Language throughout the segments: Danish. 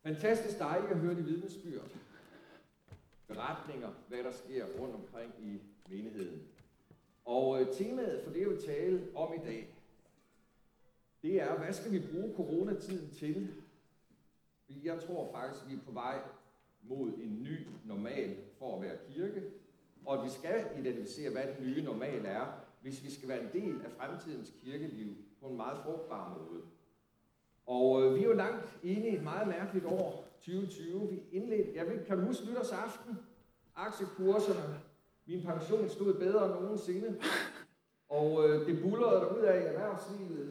Fantastisk dejligt at høre de vidnesbyrd. Beretninger, hvad der sker rundt omkring i menigheden. Og temaet for det, jeg vil tale om i dag, det er, hvad skal vi bruge coronatiden til? Jeg tror faktisk, vi er på vej mod en ny normal for at være kirke, og at vi skal identificere, hvad den nye normal er, hvis vi skal være en del af fremtidens kirkeliv på en meget frugtbar måde. Og vi er jo langt inde i et meget mærkeligt år, 2020. Vi indledte, kan du huske nytårsaften? Aktiekurserne, min pension stod bedre end nogensinde, og det bullerede derud af erhvervslivet.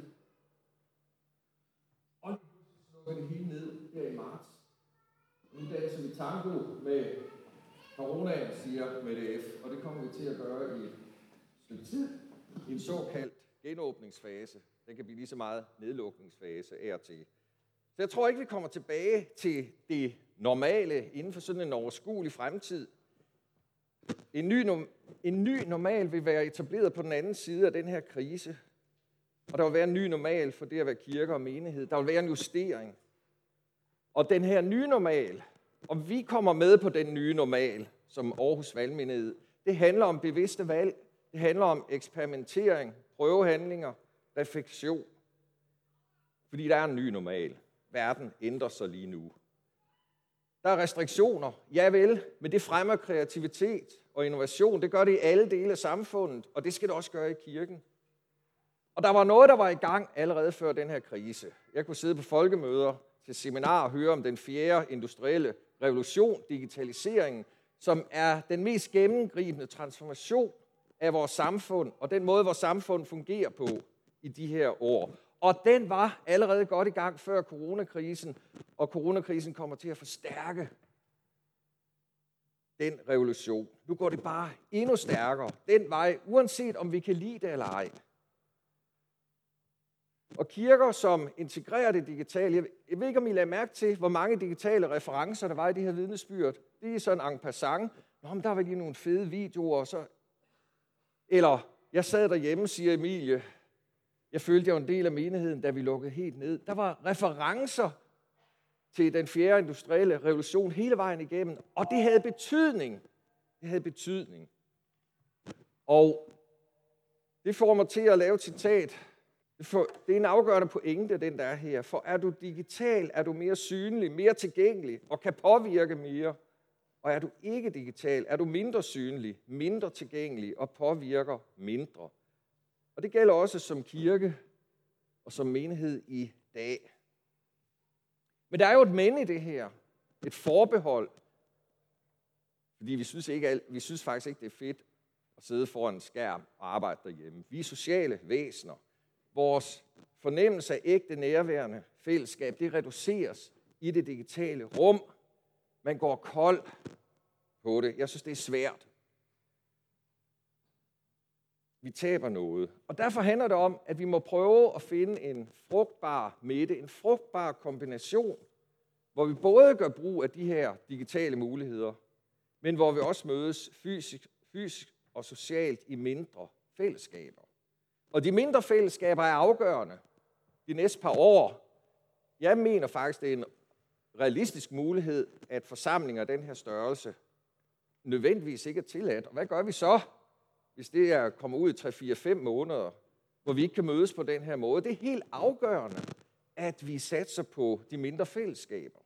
Og så slukkede det hele ned her i marts. Nu danser vi tango med coronaen, siger Mette F., og det kommer vi til at gøre i et stykke tid, i en såkaldt genåbningsfase. Den kan blive lige så meget nedlukningsfase af og til. Så jeg tror ikke, vi kommer tilbage til det normale inden for sådan en overskuelig fremtid. En ny normal vil være etableret på den anden side af den her krise. Og der vil være en ny normal for det at være kirke og menighed. Der vil være en justering. Og den her nye normal, og vi kommer med på den nye normal, som Aarhus Valgmenighed, det handler om bevidste valg. Det handler om eksperimentering, prøvehandlinger, refleksion. Fordi der er en ny normal. Verden ændrer sig lige nu. Der er restriktioner, ja vel, men det fremmer kreativitet og innovation. Det gør det i alle dele af samfundet, og det skal det også gøre i kirken. Og der var noget, der var i gang allerede før den her krise. Jeg kunne sidde på folkemøder til seminar og høre om den 4. industrielle revolution, digitaliseringen, som er den mest gennemgribende transformation af vores samfund, og den måde, vores samfund fungerer på i de her år. Og den var allerede godt i gang før coronakrisen, og coronakrisen kommer til at forstærke den revolution. Nu går det bare endnu stærkere den vej, uanset om vi kan lide det eller ej. Og kirker, som integrerer det digitale, jeg ved ikke, om I lader mærke til, hvor mange digitale referencer der var i de her vidnesbyrd. Det er sådan en passant. Nå, der var lige nogle fede videoer, og så... Eller, jeg sad derhjemme, siger Emilie, jeg følte, jeg var en del af menigheden, da vi lukkede helt ned. Der var referencer til den 4. industrielle revolution hele vejen igennem, og det havde betydning. Det havde betydning. Og det får mig til at lave et citat. Det er en afgørende pointe, den der er her. For er du digital, er du mere synlig, mere tilgængelig og kan påvirke mere. Og er du ikke digital, er du mindre synlig, mindre tilgængelig og påvirker mindre. Og det gælder også som kirke og som menighed i dag. Men der er jo et men i det her. Et forbehold. Fordi vi synes faktisk ikke, det er fedt at sidde foran en skærm og arbejde derhjemme. Vi er sociale væsener. Vores fornemmelse af ægte nærværende fællesskab, det reduceres i det digitale rum. Man går kold på det. Jeg synes, det er svært. Vi taber noget. Og derfor handler det om, at vi må prøve at finde en frugtbar midte, en frugtbar kombination, hvor vi både gør brug af de her digitale muligheder, men hvor vi også mødes fysisk og socialt i mindre fællesskaber. Og de mindre fællesskaber er afgørende de næste par år. Jeg mener faktisk, det er en realistisk mulighed, at forsamlinger af den her størrelse nødvendigvis ikke er tilladt. Og hvad gør vi så, hvis det kommer ud i 3-4-5 måneder, hvor vi ikke kan mødes på den her måde? Det er helt afgørende, at vi satser på de mindre fællesskaber.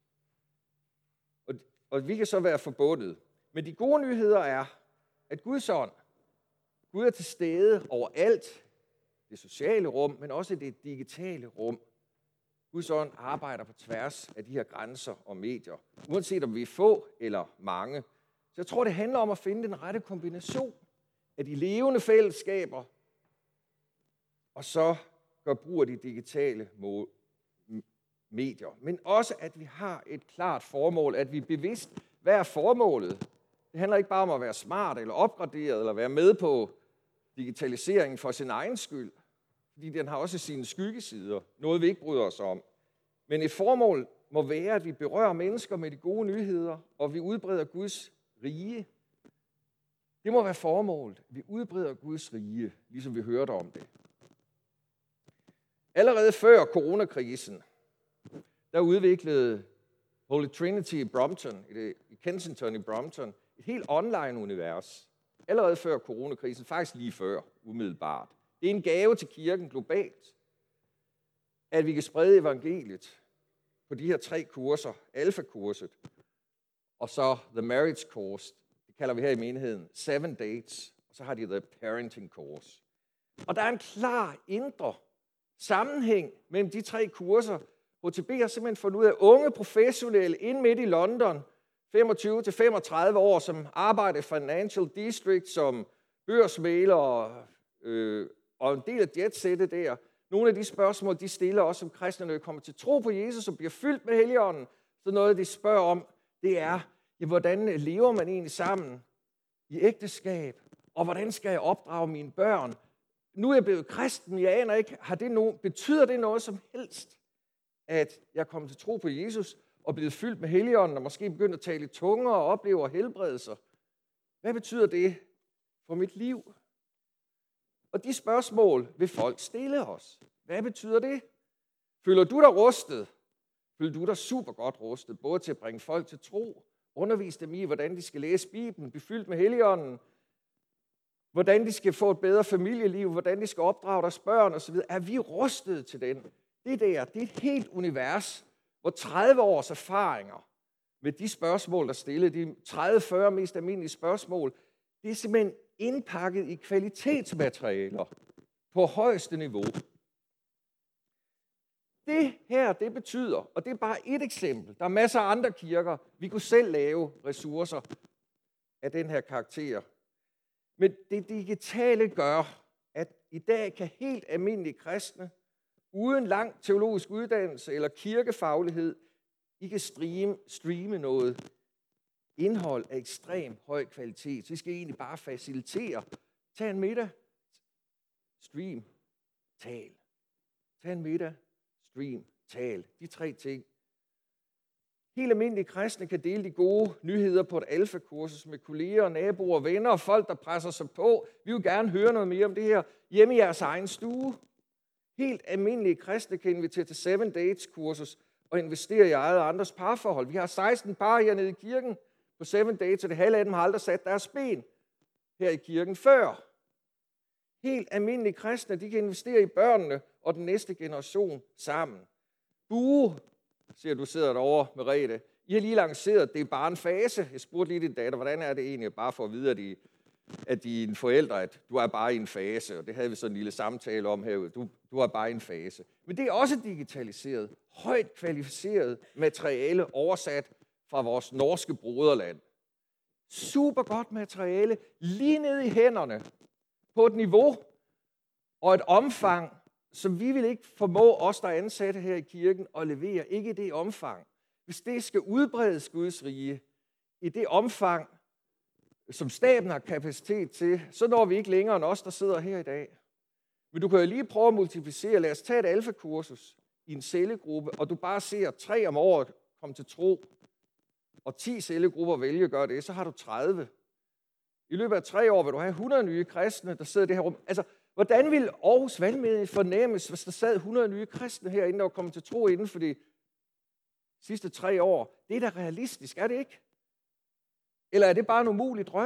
Og vi kan så være forbundet. Men de gode nyheder er, at Guds ånd, Gud er til stede overalt, det sociale rum, men også det digitale rum. Guds ånd arbejder på tværs af de her grænser og medier, uanset om vi er få eller mange. Så jeg tror, det handler om at finde den rette kombination af de levende fællesskaber, og så gøre brug af de digitale medier. Men også, at vi har et klart formål, at vi er bevidst, hvad er formålet? Det handler ikke bare om at være smart eller opgraderet, eller være med på digitaliseringen for sin egen skyld, fordi den har også sine skyggesider, noget vi ikke bryder os om. Men et formål må være, at vi berører mennesker med de gode nyheder, og vi udbreder Guds rige. Det må være formålet. Vi udbreder Guds rige, ligesom vi hørte om det. Allerede før coronakrisen, der udviklede Holy Trinity i Brompton, i Kensington i Brompton. Et helt online-univers. Allerede før coronakrisen, faktisk lige før, umiddelbart. Det er en gave til kirken globalt, at vi kan sprede evangeliet på de her 3 kurser. Alfa-kurset, og så The Marriage Course, det kalder vi her i menigheden 7 Dates, og så har de The Parenting Course. Og der er en klar indre sammenhæng mellem de 3 kurser. HTB har simpelthen fundet ud af, unge professionelle ind midt i London, 25-35 år, som arbejder i Financial District som børsmægler og en del af jetsættet der. Nogle af de spørgsmål, de stiller også som kristne, når de kommer til tro på Jesus og bliver fyldt med Helligånden. Så noget, de spørger om, det er, ja, hvordan lever man egentlig sammen i ægteskab? Og hvordan skal jeg opdrage mine børn? Nu er jeg blevet kristen, jeg aner ikke, betyder det noget som helst, at jeg kommer til tro på Jesus og bliver fyldt med Helligånden og måske begynder at tale i tunger og oplever helbredelser? Hvad betyder det for mit liv? Og de spørgsmål vil folk stille os. Hvad betyder det? Føler du dig rustet? Føler du dig super godt rustet, både til at bringe folk til tro, undervise dem i, hvordan de skal læse Bibelen, blive fyldt med Helligånden, hvordan de skal få et bedre familieliv, hvordan de skal opdrage deres børn osv. Er vi rustet til den? Det er et helt univers, hvor 30 års erfaringer med de spørgsmål, der stiller, de 30-40 mest almindelige spørgsmål, det er simpelthen indpakket i kvalitetsmaterialer på højeste niveau. Det her, det betyder, og det er bare et eksempel, der er masser af andre kirker, vi kunne selv lave ressourcer af den her karakter. Men det digitale gør, at i dag kan helt almindelige kristne, uden lang teologisk uddannelse eller kirkefaglighed, I kan streame noget indhold af ekstrem høj kvalitet. Så I skal egentlig bare facilitere. Tag en middag, stream, tal. Tag en middag, stream, tal. De 3 ting. Helt almindelige kristne kan dele de gode nyheder på et alfa-kursus med kolleger, naboer, venner og folk, der presser sig på. Vi vil gerne høre noget mere om det her hjemme i jeres egen stue. Helt almindelige kristne kan invitere til 7 Dates-kursus og investere i eget og andres parforhold. Vi har 16 par hernede i kirken på 7 Dates, og det halve af dem har aldrig sat deres ben her i kirken før. Helt almindelige kristne, de kan investere i børnene og den næste generation sammen. Bue, siger du sidder derovre, Merete. I har lige lanceret, det er bare en fase. Jeg spurgte lige din datter, hvordan er det egentlig, bare for at vide, at dine forældre, at du er bare i en fase. Og det havde vi sådan en lille samtale om herude. Du er bare i en fase. Men det er også digitaliseret, højt kvalificeret materiale oversat fra vores norske broderland. Super godt materiale, lige ned i hænderne, på et niveau og et omfang, som vi vil ikke formå os, der er ansatte her i kirken, at levere. Ikke i det omfang. Hvis det skal udbredes Guds rige, i det omfang, som staten har kapacitet til, så når vi ikke længere end os, der sidder her i dag. Men du kan jo lige prøve at multiplicere. Lad os tage et alfa-kursus i en cellegruppe, og du bare ser 3 om året komme til tro, og 10 cellegrupper vælge at gøre det, så har du 30. I løbet af 3 år vil du have 100 nye kristne, der sidder i det her rum. Altså, hvordan vil Aarhus Valgmenighed fornemmes, hvis der sad 100 nye kristne herinde, der var kommet til tro inden for de sidste 3 år? Det er da realistisk, er det ikke? Eller er det bare en umulig drøm?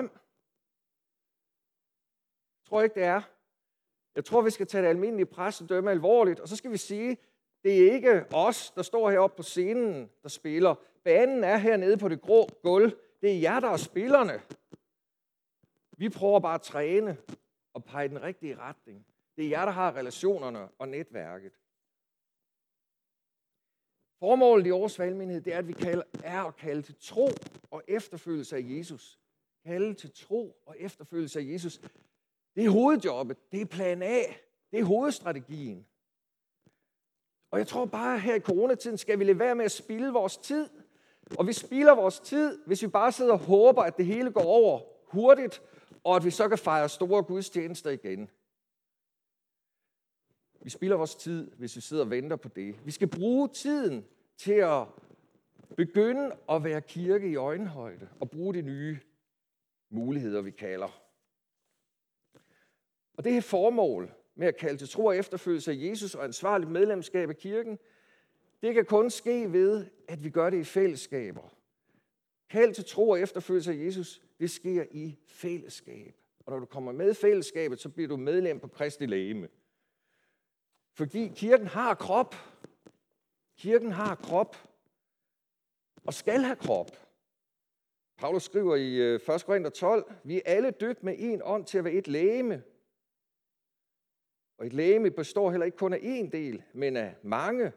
Jeg tror ikke, det er. Jeg tror, vi skal tage det almindelige præstedømme alvorligt, og så skal vi sige, det er ikke os, der står heroppe på scenen, der spiller. Banen er hernede på det grå gulv. Det er jer, der er spillerne. Vi prøver bare at træne og pege i den rigtige retning. Det er jer, der har relationerne og netværket. Formålet i Aarhus Valgmenighed, det er, at vi er at kalde til tro og efterfølgelse af Jesus. Kalde til tro og efterfølgelse af Jesus. Det er hovedjobbet, det er plan A, det er hovedstrategien. Og jeg tror bare, her i coronatiden skal vi lade være med at spilde vores tid. Og vi spilder vores tid, hvis vi bare sidder og håber, at det hele går over hurtigt, og at vi så kan fejre store gudstjenester igen. Vi spilder vores tid, hvis vi sidder og venter på det. Vi skal bruge tiden til at begynde at være kirke i øjenhøjde og bruge de nye muligheder, vi kalder. Og det her formål med at kalde til tro og efterfølgelse af Jesus og ansvarligt medlemskab af kirken, Det kan kun ske ved, at vi gør det i fællesskaber. Kald til tro og efterfølgelse af Jesus, det sker i fællesskab. Og når du kommer med i fællesskabet, så bliver du medlem på Kristi legeme. Fordi kirken har krop. Kirken har krop. Og skal have krop. Paulus skriver i 1. Korinther 12, vi er alle døbt med en ånd til at være et legeme. Og et legeme består heller ikke kun af én del, men af mange.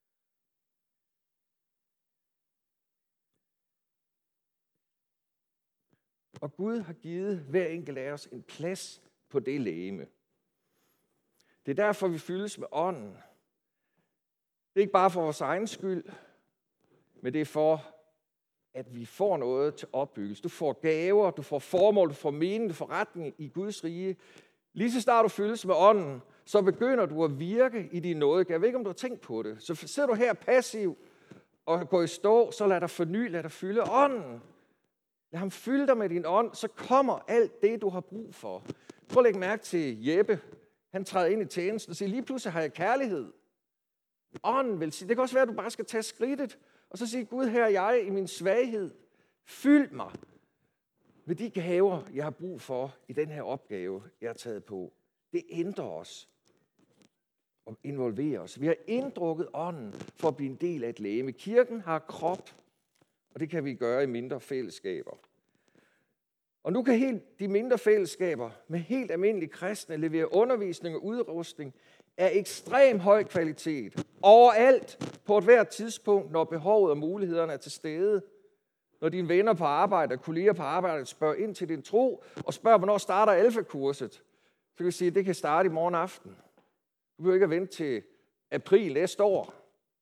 Og Gud har givet hver enkelt af os en plads på det legeme. Det er derfor, vi fyldes med ånden. Det er ikke bare for vores egen skyld, men det er for, at vi får noget til opbyggelse. Du får gaver, du får formål, du får mening, du får retning i Guds rige. Lige så snart du fyldes med ånden, så begynder du at virke i din nåde. Jeg ved ikke, om du har tænkt på det. Så sidder du her passiv og går i stå, så lad dig forny, lad dig fylde ånden. Lad ham fylde dig med din ånd, så kommer alt det, du har brug for. Prøv at lægge mærke til Jeppe. Han træder ind i tjenesten og siger, lige pludselig har jeg kærlighed. Ånden vil sige, det kan også være, at du bare skal tage skridtet, og så sige, Gud, her er jeg i min svaghed. Fyld mig med de gaver, jeg har brug for i den her opgave, jeg har taget på. Det ændrer os og involverer os. Vi har inddrukket ånden for at blive en del af et legeme. Kirken har krop, og det kan vi gøre i mindre fællesskaber. Og nu kan de mindre fællesskaber med helt almindelige kristne levere undervisning og udrustning af ekstrem høj kvalitet. Overalt, på et hvert tidspunkt, når behovet og mulighederne er til stede. Når dine venner på arbejde og kolleger på arbejde spørger ind til din tro, og spørger, hvornår starter alfakurset, så kan vi sige, at det kan starte i morgen aften. Du behøver ikke at vente til april næste år.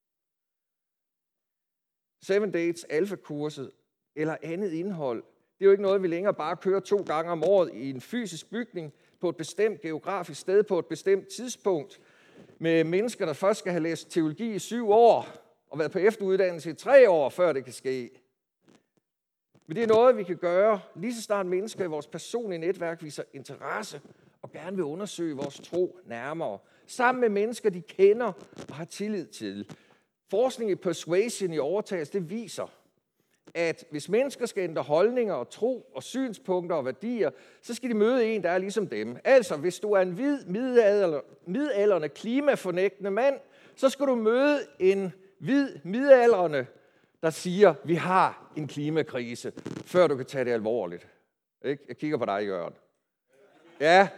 7 Dates alfakurset eller andet indhold, det er jo ikke noget, vi længere bare kører 2 gange om året i en fysisk bygning på et bestemt geografisk sted på et bestemt tidspunkt med mennesker, der først skal have læst teologi i 7 år og været på efteruddannelse i 3 år, før det kan ske. Men det er noget, vi kan gøre lige så snart mennesker i vores personlige netværk viser interesse og gerne vil undersøge vores tro nærmere. Sammen med mennesker, de kender og har tillid til. Forskning i persuasion i overtagelse, det viser, at hvis mennesker skal ændre holdninger og tro og synspunkter og værdier, så skal de møde en, der er ligesom dem. Altså, hvis du er en hvid, midaldrende, klimafornægtende mand, så skal du møde en hvid, midaldrende, der siger, vi har en klimakrise, før du kan tage det alvorligt. Ikke? Jeg kigger på dig, Jørgen. Ja.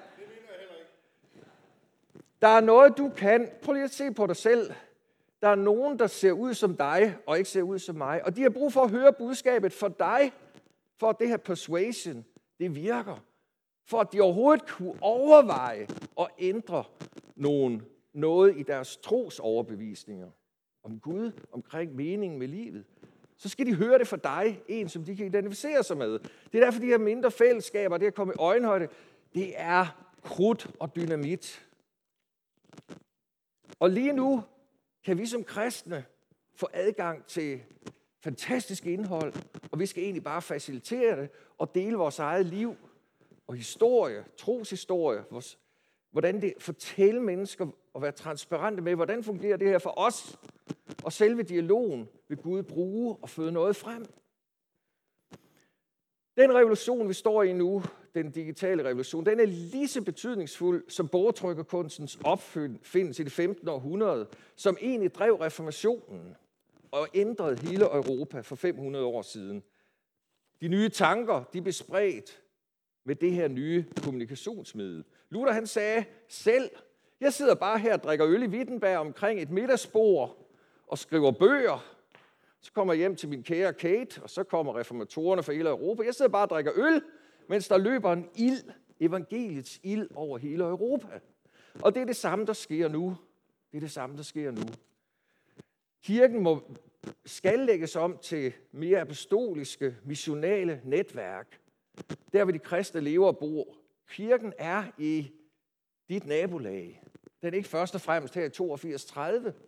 Der er noget, du kan. Prøv lige at se på dig selv. Der er nogen, der ser ud som dig, og ikke ser ud som mig. Og de har brug for at høre budskabet for dig, for at det her persuasion, det virker. For at de overhovedet kunne overveje og ændre noget i deres trosoverbevisninger om Gud, omkring meningen med livet. Så skal de høre det for dig, en som de kan identificere sig med. Det er derfor, de her mindre fællesskaber, det at komme i øjenhøjde, det er krudt og dynamit. Og lige nu kan vi som kristne få adgang til fantastisk indhold, og vi skal egentlig bare facilitere det og dele vores eget liv og historie, troshistorie, hvordan det fortæller mennesker og være transparente med, hvordan fungerer det her for os, og selve dialogen vil Gud bruge og føde noget frem. Den revolution, vi står i nu, den digitale revolution, den er lige så betydningsfuld som bogtrykkerkunstens opfindelse i det 15. århundrede, som egentlig drev reformationen og ændrede hele Europa for 500 år siden. De nye tanker, de blev spredt med det her nye kommunikationsmiddel. Luther han sagde selv, jeg sidder bare her og drikker øl i Wittenberg omkring et middagsbord og skriver bøger. Så kommer jeg hjem til min kære Kate, og så kommer reformatorerne fra hele Europa. Jeg sidder bare og drikker øl, mens der løber en ild, evangeliets ild over hele Europa. Og det er det samme, der sker nu. Det er det samme, der sker nu. Kirken skal lægges om til mere apostoliske, missionale netværk. Der vil de kristne lever og bor. Kirken er i dit nabolag. Den er ikke først og fremmest her i 82-30.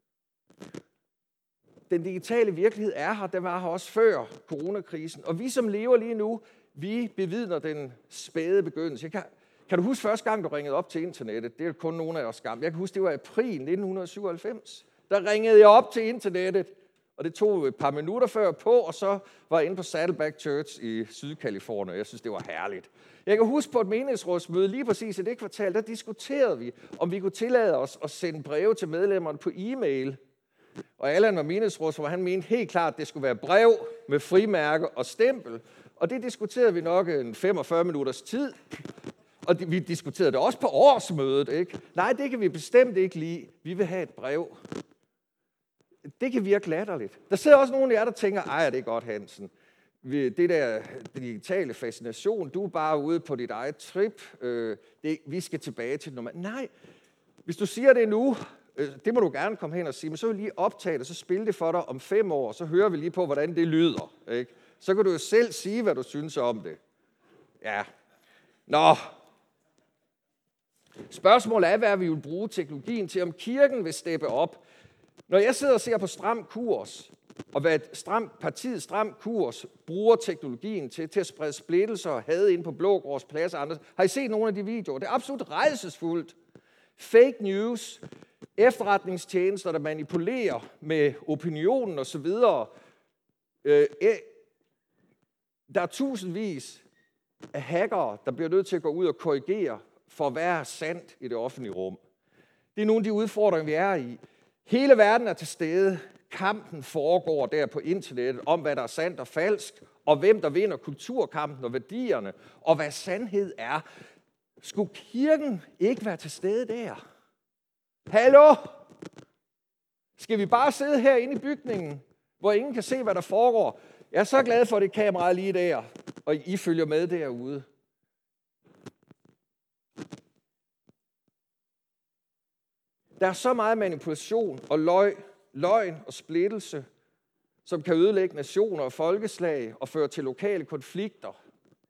Den digitale virkelighed er her, den var her også før coronakrisen. Og vi som lever lige nu, vi bevidner den spæde begyndelse. Kan du huske første gang, du ringede op til internettet? Det er kun nogle af os gamle. Jeg kan huske, det var april 1997. der ringede jeg op til internettet, og det tog et par minutter før på, og så var jeg inde på Saddleback Church i Sydcalifornien. Jeg synes, det var herligt. Jeg kan huske på et menighedsrådsmøde, lige præcis i det kvartal, der diskuterede vi, om vi kunne tillade os at sende breve til medlemmerne på e-mail. Og Allan var menighedsrådsformand, han mente helt klart, at det skulle være brev med frimærke og stempel. Og det diskuterede vi nok en 45 minutters tid. Og vi diskuterede det også på årsmødet, ikke? Nej, det kan vi bestemt ikke lide. Vi vil have et brev. Det kan virke latterligt. Der sidder også nogle af jer, der tænker, ej, det er godt, Hansen. Det der digitale fascination, du er bare ude på dit eget trip. Vi skal tilbage til normalt. Nej, hvis du siger det nu, det må du gerne komme hen og sige, men så vil jeg lige optage det, så spille det for dig om 5 år, så hører vi lige på, hvordan det lyder. Ikke? Så kan du jo selv sige, hvad du synes om det. Ja. Nå. Spørgsmålet er, hvad vi vil bruge teknologien til, om kirken vil steppe op. Når jeg sidder og ser på Stram Kurs, og hvad partiet Stram Kurs bruger teknologien til at sprede splittelser og had ind på Blågårds Plads og andre, har I set nogle af de videoer? Det er absolut rædselsfuldt. Fake news, efterretningstjenester, der manipulerer med opinionen osv. Der er tusindvis af hackere, der bliver nødt til at gå ud og korrigere for at være sandt i det offentlige rum. Det er nogle af de udfordringer, vi er i. Hele verden er til stede. Kampen foregår der på internettet om, hvad der er sandt og falsk, og hvem der vinder kulturkampen og værdierne, og hvad sandhed er. Skulle kirken ikke være til stede der? Hallo? Skal vi bare sidde herinde i bygningen, hvor ingen kan se, hvad der foregår? Jeg er så glad for, det kamera lige der, og I følger med derude. Der er så meget manipulation og løgn og splittelse, som kan ødelægge nationer og folkeslag og føre til lokale konflikter.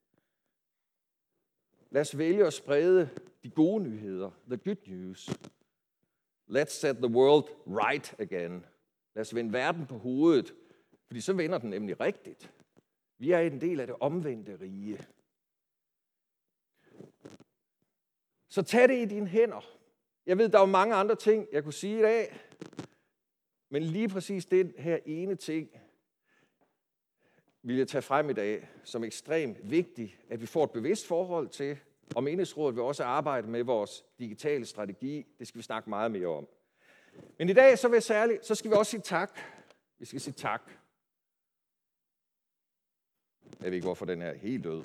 Lad os vælge at sprede de gode nyheder, the good news. Let's set the world right again. Lad os vende verden på hovedet, fordi så vender den nemlig rigtigt. Vi er en del af det omvendte rige. Så tag det i dine hænder. Jeg ved, der er mange andre ting, jeg kunne sige i dag, men lige præcis den her ene ting vil jeg tage frem i dag som ekstremt vigtigt, at vi får et bevidst forhold til, og menighedsrådet vil også arbejde med vores digitale strategi. Det skal vi snakke meget mere om. Men i dag så skal vi også sige tak. Vi skal sige tak. Jeg ved ikke, hvorfor den er helt død.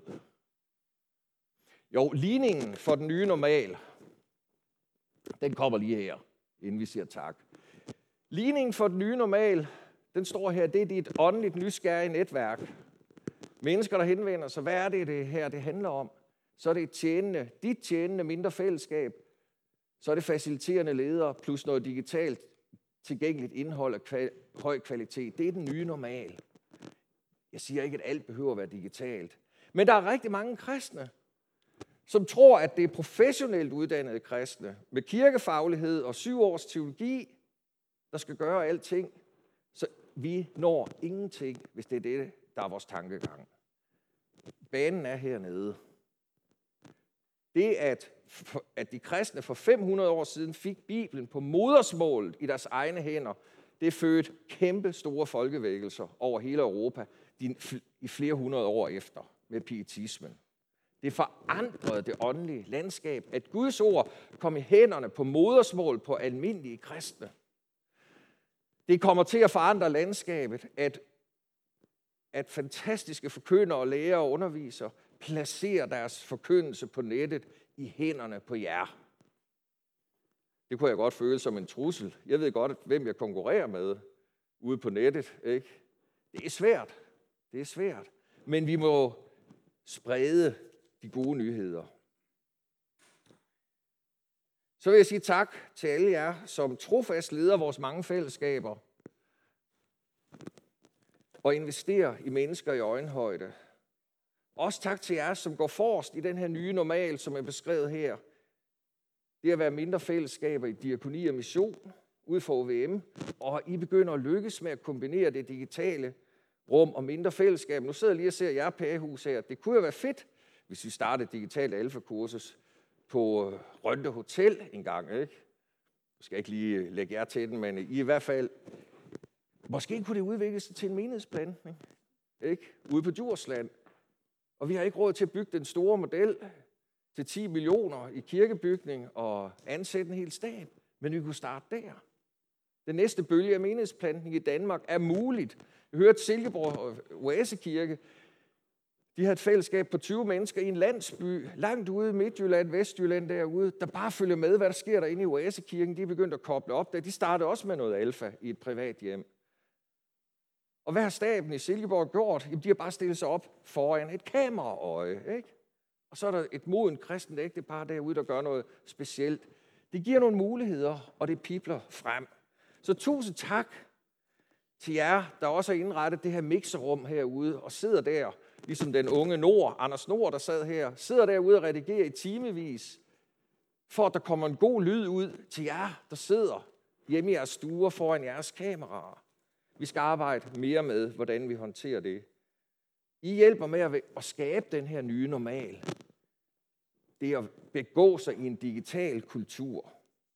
Jo, ligningen for den nye normal, den kommer lige her, inden vi siger tak. Ligningen for den nye normal, den står her, det er dit åndeligt nysgerrige netværk. Mennesker, der henvender sig, hvad er det her, det handler om? Så er det dit tjenende mindre fællesskab. Så er det faciliterende ledere, plus noget digitalt tilgængeligt indhold af høj kvalitet. Det er den nye normal. Jeg siger ikke, at alt behøver at være digitalt. Men der er rigtig mange kristne, som tror, at det er professionelt uddannede kristne, med kirkefaglighed og 7 års teologi, der skal gøre alting. Så vi når ingenting, hvis det er det, der er vores tankegang. Banen er hernede. Det, at de kristne for 500 år siden fik Bibelen på modersmålet i deres egne hænder, det fødte kæmpe store folkevækkelser over hele Europa i flere hundrede år efter med pietismen. Det forandrede det åndelige landskab, at Guds ord kom i hænderne på modersmål på almindelige kristne. Det kommer til at forandre landskabet, at fantastiske forkyndere, lærere og undervisere placerer deres forkyndelse på nettet i hænderne på jer. Det kunne jeg godt føle som en trussel. Jeg ved godt, hvem jeg konkurrerer med ude på nettet. Ikke? Det er svært. Det er svært. Men vi må sprede de gode nyheder. Så vil jeg sige tak til alle jer, som trofast leder vores mange fællesskaber og investerer i mennesker i øjenhøjde. Også tak til jer, som går forrest i den her nye normal, som er beskrevet her. Det at være mindre fællesskaber i diakoni og mission ud for OVM, og I begynder at lykkes med at kombinere det digitale rum og mindre fællesskab. Nu sidder jeg lige og ser jer pæhus her. Det kunne jo være fedt, hvis vi startede et digitalt alfakursus på Rønde Hotel en gang, ikke? skal ikke lige lægge jer til den, men i hvert fald, måske kunne det udvikle sig til en menighedsplantning, ikke? Ude på Djursland. Og vi har ikke råd til at bygge den store model til 10 millioner i kirkebygning og ansætte en hel stat, men vi kunne starte der. Den næste bølge af menighedsplantning i Danmark er muligt. Jeg hørte Silkeborg Oasekirke, de har et fællesskab på 20 mennesker i en landsby, langt ude i Midtjylland, Vestjylland derude, der bare følger med, hvad der sker derinde i Oasekirken. De er begyndt at koble op der. De startede også med noget alfa i et privat hjem. Og hvad har staben i Silkeborg gjort? Jamen, de har bare stillet sig op foran et kameraøje, ikke? Og så er der et modent kristent ægtepar derude, der gør noget specielt. Det giver nogle muligheder, og det pibler frem. Så tusind tak til jer, der også har indrettet det her mixerum herude, og sidder der, ligesom den unge Anders Nord, der sad her, sidder derude og redigerer i timevis, for at der kommer en god lyd ud til jer, der sidder hjemme i jeres stuer foran jeres kameraer. Vi skal arbejde mere med, hvordan vi håndterer det. I hjælper med at skabe den her nye normal. Det at begå sig i en digital kultur.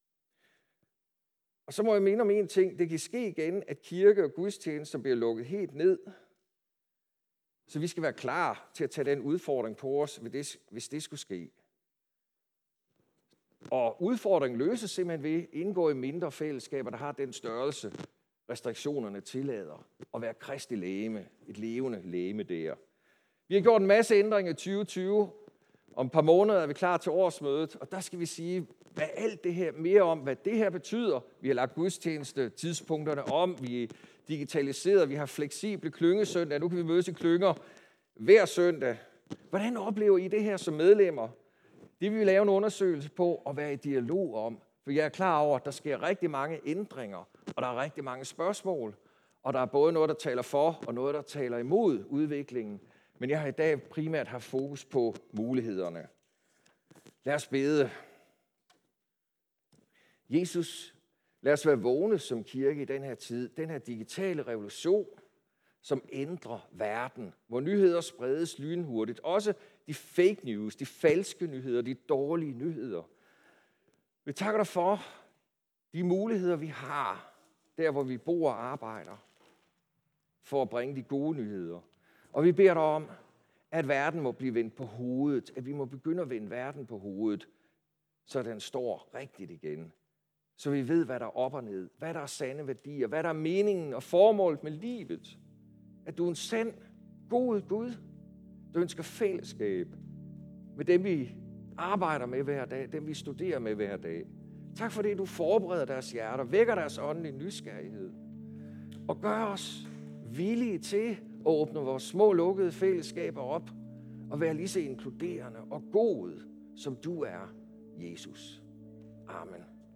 Og så må jeg minde om en ting. Det kan ske igen, at kirke og gudstjenester bliver lukket helt ned. Så vi skal være klar til at tage den udfordring på os, hvis det skulle ske. Og udfordringen løses simpelthen ved at indgå i mindre fællesskaber, der har den størrelse, restriktionerne tillader, at være Kristi legeme, et levende legeme der. Vi har gjort en masse ændringer i 2020. Om et par måneder er vi klar til årsmødet, og der skal vi sige, hvad alt det her, mere om, hvad det her betyder. Vi har lagt gudstjeneste tidspunkterne om, vi er digitaliseret, vi har fleksible klyngesøndag, nu kan vi mødes i klynger hver søndag. Hvordan oplever I det her som medlemmer? Det vil vi lave en undersøgelse på og være i dialog om, for jeg er klar over, at der sker rigtig mange ændringer, og der er rigtig mange spørgsmål, og der er både noget, der taler for, og noget, der taler imod udviklingen. Men jeg har i dag primært haft fokus på mulighederne. Lad os bede. Jesus, lad os være vågne som kirke i den her tid. Den her digitale revolution, som ændrer verden. Hvor nyheder spredes lynhurtigt. Også de fake news, de falske nyheder, de dårlige nyheder. Vi takker dig for de muligheder, vi har, der hvor vi bor og arbejder, for at bringe de gode nyheder. Og vi beder dig om, at verden må blive vendt på hovedet, at vi må begynde at vende verden på hovedet, så den står rigtigt igen. Så vi ved, hvad der er op og ned, hvad der er sande værdier, hvad der er meningen og formålet med livet. At du er en sand, god Gud, du ønsker fællesskab med dem, vi arbejder med hver dag, dem vi studerer med hver dag. Tak for det, du forbereder deres hjerter, vækker deres åndelige nysgerrighed og gør os villige til at åbne vores små lukkede fællesskaber op og være lige så inkluderende og god, som du er, Jesus. Amen.